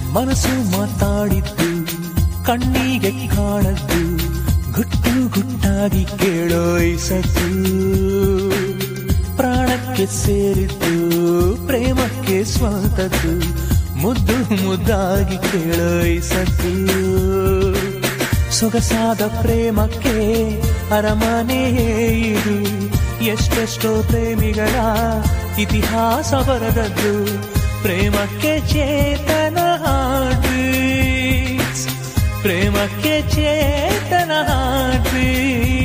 ಮನಸ್ಸು ಮಾತಾಡಿದ್ದು ಕಣ್ಣಿಗೆ ಕಾಣದ್ದು, ಗುಟ್ಟು ಗುಟ್ಟಾಗಿ ಕೇಳೋ ಈ ಸದ್ದು. ಪ್ರಾಣಕ್ಕೆ ಸೇರಿದ್ದು ಪ್ರೇಮಕ್ಕೆ ಸ್ವಂತದ್ದು, ಮುದ್ದು ಮುದ್ದಾಗಿ ಕೇಳೋ ಈ ಸದ್ದು. ಸೊಗಸಾದ ಪ್ರೇಮಕ್ಕೆ ಅರಮನೆಯೇ ಇದು, ಎಷ್ಟೆಷ್ಟೋ ಪ್ರೇಮಿಗಳ ಇತಿಹಾಸ ಬರೆದದ್ದು. ಪ್ರೇಮಕ್ಕೆ ಚೇತನ ಹಾರ್ಟ್ಬೀಟ್ಸ್, ಪ್ರೇಮಕ್ಕೆ ಚೇತನ ಹಾರ್ಟ್ಬೀಟ್ಸ್.